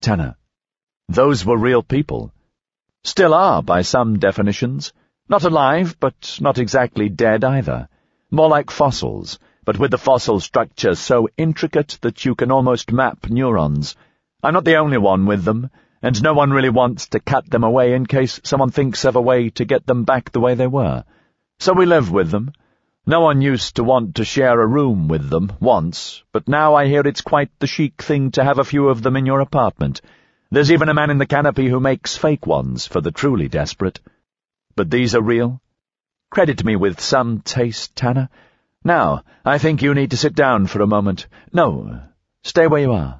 Tanner. Those were real people. Still are, by some definitions. Not alive, but not exactly dead either. More like fossils, but with the fossil structure so intricate that you can almost map neurons. I'm not the only one with them, and no one really wants to cut them away in case someone thinks of a way to get them back the way they were. So we live with them. No one used to want to share a room with them once, but now I hear it's quite the chic thing to have a few of them in your apartment. There's even a man in the canopy who makes fake ones for the truly desperate. But these are real. Credit me with some taste, Tanner. Now, I think you need to sit down for a moment. No, stay where you are.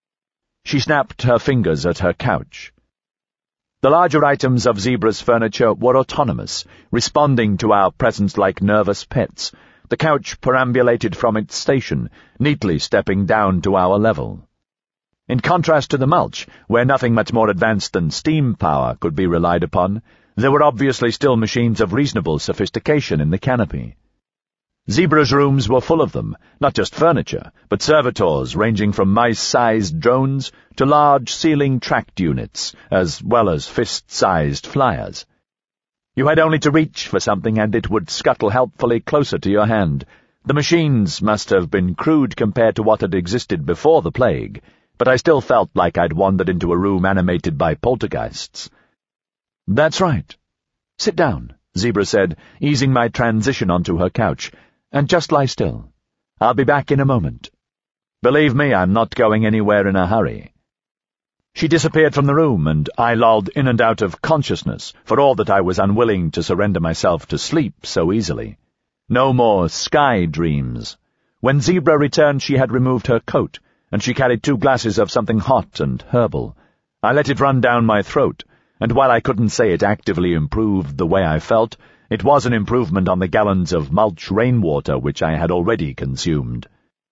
She snapped her fingers at her couch. The larger items of Zebra's furniture were autonomous, responding to our presence like nervous pets. The couch perambulated from its station, neatly stepping down to our level. In contrast to the mulch, where nothing much more advanced than steam power could be relied upon, there were obviously still machines of reasonable sophistication in the canopy. Zebra's rooms were full of them, not just furniture, but servitors ranging from mice-sized drones to large ceiling tract units, as well as fist-sized flyers. You had only to reach for something and it would scuttle helpfully closer to your hand. The machines must have been crude compared to what had existed before the plague, but I still felt like I'd wandered into a room animated by poltergeists. "That's right. Sit down," Zebra said, easing my transition onto her couch. "And just lie still. I'll be back in a moment. Believe me, I'm not going anywhere in a hurry." She disappeared from the room, and I lolled in and out of consciousness, for all that I was unwilling to surrender myself to sleep so easily. No more sky dreams. When Zebra returned, she had removed her coat, and she carried 2 glasses of something hot and herbal. I let it run down my throat, and while I couldn't say it actively improved the way I felt, it was an improvement on the gallons of mulch rainwater which I had already consumed.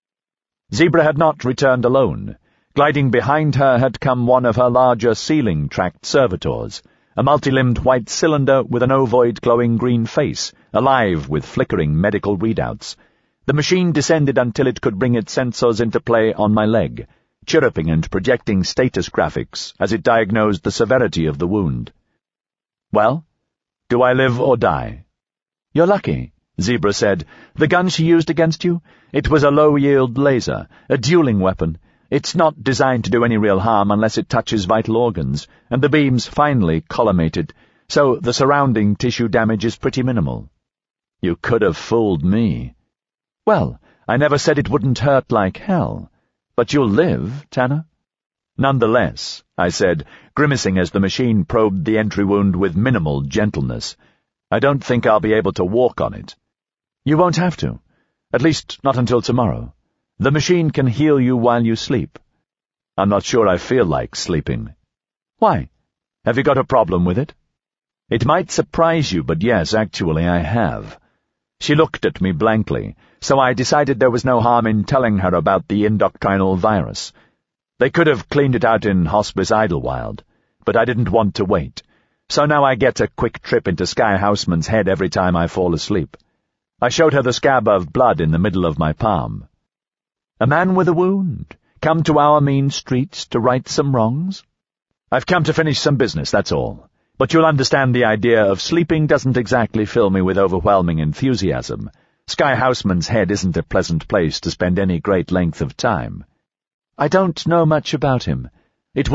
Zebra had not returned alone. Gliding behind her had come one of her larger ceiling-tracked servitors, a multi-limbed white cylinder with an ovoid glowing green face, alive with flickering medical readouts. The machine descended until it could bring its sensors into play on my leg, chirruping and projecting status graphics as it diagnosed the severity of the wound. "Well? Do I live or die?" "You're lucky," Zebra said. "The gun she used against you? It was a low-yield laser, a dueling weapon. It's not designed to do any real harm unless it touches vital organs, and the beam's finely collimated, so the surrounding tissue damage is pretty minimal." "You could have fooled me." "Well, I never said it wouldn't hurt like hell. But you'll live, Tanner." "Nonetheless," I said, grimacing as the machine probed the entry wound with minimal gentleness. "I don't think I'll be able to walk on it." "You won't have to. At least not until tomorrow. The machine can heal you while you sleep." "I'm not sure I feel like sleeping." "Why? Have you got a problem with it?" "It might surprise you, but yes, actually I have." She looked at me blankly, so I decided there was no harm in telling her about the indoctrinal virus. They could have cleaned it out in Hospice Idlewild, but I didn't want to wait, so now I get a quick trip into Sky Houseman's head every time I fall asleep. I showed her the scab of blood in the middle of my palm. "A man with a wound, come to our mean streets to right some wrongs?" "I've come to finish some business, that's all. But you'll understand the idea of sleeping doesn't exactly fill me with overwhelming enthusiasm. Sky Houseman's head isn't a pleasant place to spend any great length of time." "I don't know much about him.